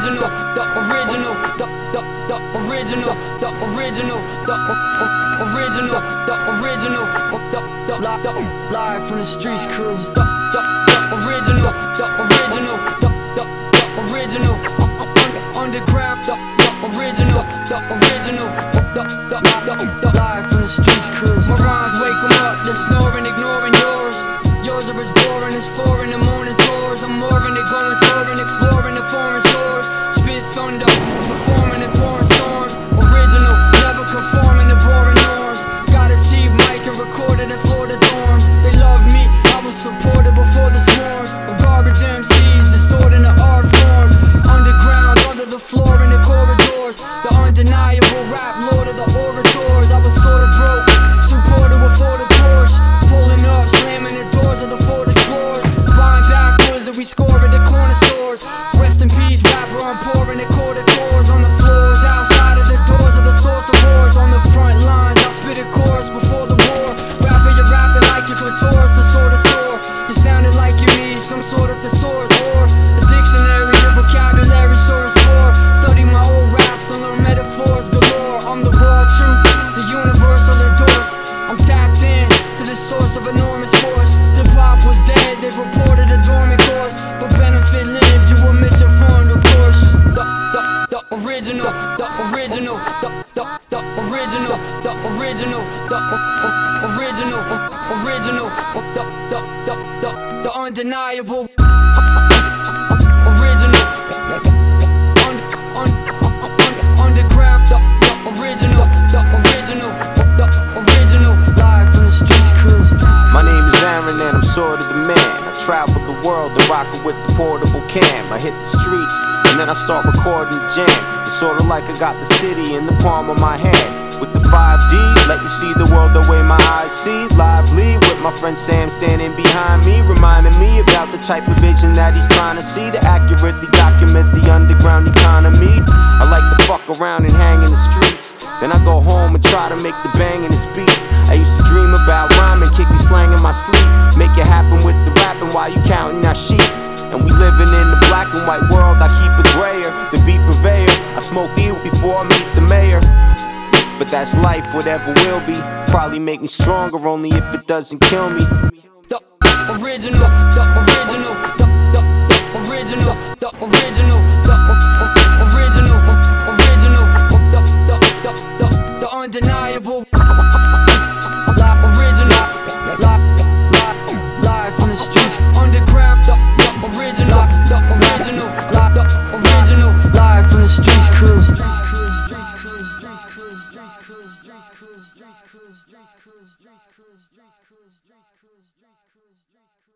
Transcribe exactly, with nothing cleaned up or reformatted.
original, the original, the the the original, the original, the o- original, the original, the the the live from the streets crew, the the the original, the original, the the the original, underground, the the original, the original, the the the the live from the streets crew. My rhymes wake 'em up, they're snoring, ignoring yours. Yours are as boring as four in the morning tours. I'm more than going touring, exploring the foreign shores. Spit thunder, performing in pouring storms. Original, never conforming to boring norms. Got a cheap mic and recorded in Florida dorms. They love me, I was supported before the swarms of garbage M Cs, distorting the art forms. Underground, under the floor in the corridors. The undeniable rap lord of the orators. I was sorta broke, too poor to afford a Porsche. Pulling up, slamming the doors of the Ford Explorers. Buying backwoods that we score at the corner stores. Rest in peace, rapper, I'm pouring the quarter chords on the floors. Outside of the doors of the source of wars. On the front lines, I spit a chorus before the war. Rapper, you're rapping like your clitoris, the sort of sore. You sounded like you need some sort of thesaurus or a dictionary, your vocabulary source poor. Study my old raps and learn metaphors galore. I'm the raw truth, the universal endorse. I'm tapped in to the source of enormous force. Hip-hop was dead, they reported a dormant course. But benefit lives, you were misinformed, of course. The, the, the original, the original, the, the, the original, the original, the o- o- original, o- original, o- the, the, the, the, the undeniable original. Un, un, un, un, underground, the, the original, the original, the original, live from the streets crew. My name is Aaron and I'm sort of the man. I travel the world and rock it with the portable cam. I hit the streets and then I start recording the jam. It's sorta like I got the city in the palm of my hand. With the five D, let you see the world the way my eyes see. Lively with my friend Sam standing behind me, reminding me about the type of vision that he's trying to see, to accurately document the underground economy. I like to fuck around and hang in the streets, then I go home and try to make the bang in his beats. I used to dream about rhyming, kicking slang in my sleep. Make it happen with the rapping while you counting our sheep. And we living in the black and white world, I keep it grayer, the beat purveyor. I smoke weed before I meet the mayor. But that's life, whatever will be. Probably make me stronger, only if it doesn't kill me. The original, the original, the, the, the original, the original, the o- o- original, o- original, o- the, the, the, the, the undeniable live, original, live, live, live from the streets, underground, the, the original, the original, live, the original, live from the streets crew. Streets crew, streets crew, streets crew, streets crew, streets crew, streets crew, streets crew, streets crew, streets crew, streets crew, streets crew, streets crew.